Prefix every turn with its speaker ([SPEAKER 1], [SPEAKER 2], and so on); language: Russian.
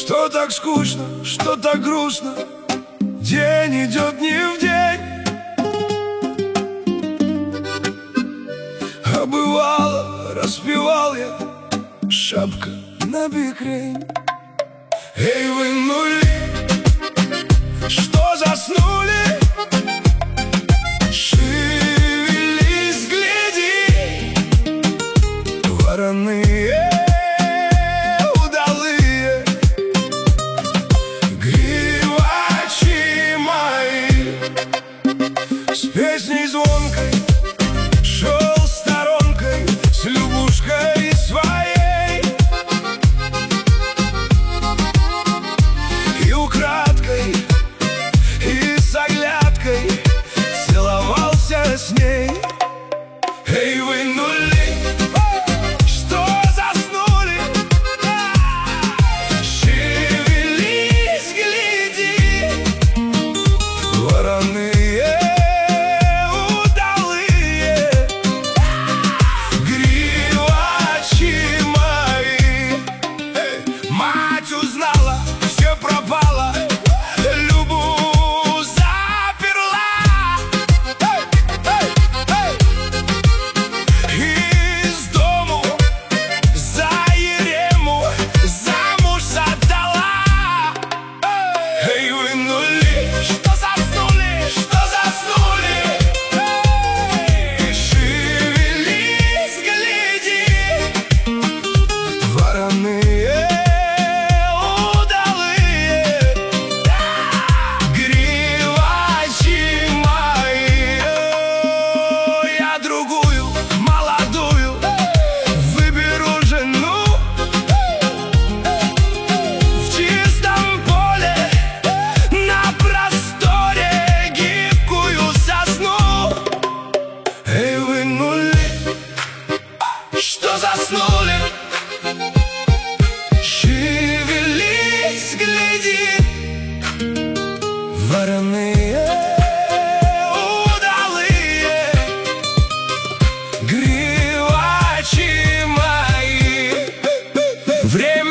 [SPEAKER 1] Что так скучно, что так грустно, день идет не в день. А бывало, распевал я, шапка на бикрень. Эй, вы нули, что заснули? Шевелись, гляди, вороные, удалые, гривачи мои. С песней звонкой шел сторонкой, с Любушкой своей, и украдкой, и с оглядкой целовался с ней. Эй, вы нули, что заснули? Шевелись, гляди, вороные, удалые, гривачи мои. Мать узнала, все пропало, Любу заперла. Из дому за Ерему замуж отдала. Эй, вы нули, что заснули? Что заснули? Шевелись, гляди, вороные, удалые, гривачи мои. Я другую, молодую, выберу жену, в чистом поле, на просторе, гибкую сосну. Эй, вы нули, что заснули? Шевелись, гляди, вороные, удалые, гривачи мои. Время